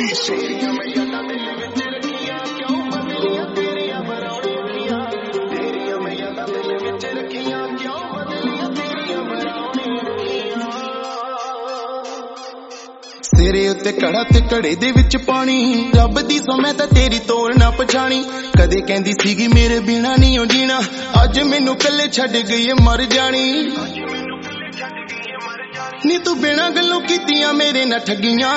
तेरे उत्ते कड़ा ते घड़े दे विच पानी रब दी सो मैं तां तेरी तोड़ ना पछाणी कदे कहंदी सीगी मेरे बिना नहीं ओ जीना अज मैनू कल्ले छड्ड गई है मर जानी नी तू बिना गल्लों कीतियां मेरे ना ठगियां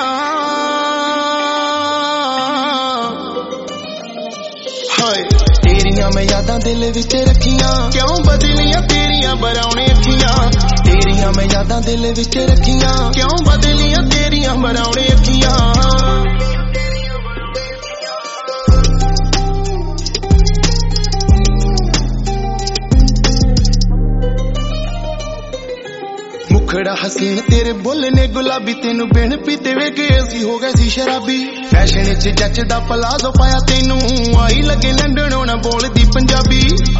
हाय तेरियां मैं यादां दिल विच रखियां क्यों बदलियां तेरियां बरौने अखियां तेरियां मैं यादां दिल विच रखियां क्यों बदलियां तेरियां बरौने अखियां मुखड़ा हसीन तेरे बुल ने गुलाबी तेनू बिन पीते वे गए सी हो गए सी शराबी फैशन च जचदा पलाजो पाया तेनू आई लगे लंडनों ना बोलदी पंजाबी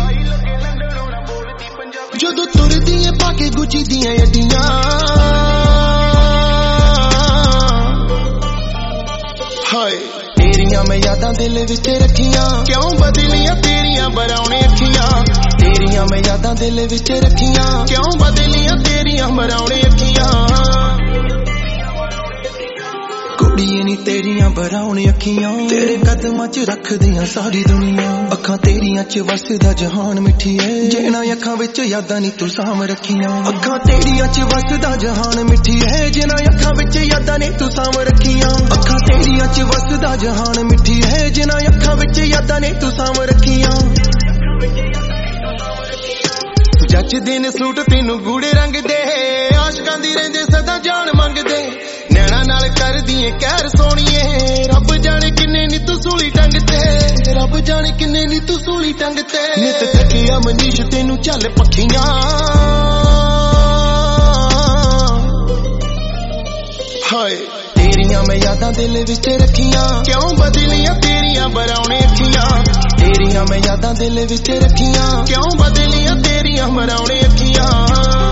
जदों तुरदी है पाके गुची दियां अड्डियां हाय तेरियां मैं यादां दिल विच रखियां क्यों बदलियां तेरियां बरौने अखियां तेरियां मैं यादां दिल विच रखियां क्यों बदलियां तेरियां बरौने अखियां कुड़िए नी तेरियां बरौने अखियां तेरे कदमां च रख दियां सारी दुनिया अखां तेरियां च वसदा जहान मिठी है जिहना अखां विच यादां नी तू साम रखियां अखां तेरियां च वसदा जहान मिठी है जिहना अखां विच यादां नी तू साम रखियां अखां तेरियां च वसदा जहान मिठी है जिहना अखां विच यादां नी तू साम रखियां जचदे ने सूट तेनू गूड़े रंग दे आशकां दी रहिंदे सदा जान मंगदे नैना नाल कर दिए कहर सोणीए रब जाने किन्ने नी तू सूली टंग ते रब जाने किन्ने नी तू सूली टंग ते नित थकिया मनीष तेनू चल पखियां हाय तेरियां मैं यादां दिल विच रखियां क्यों बदलियां तेरियां बरौने अखियां तेरियां मैं यादां दिल विच रखियां क्यों बदलियां तेरियां बरौने अखियां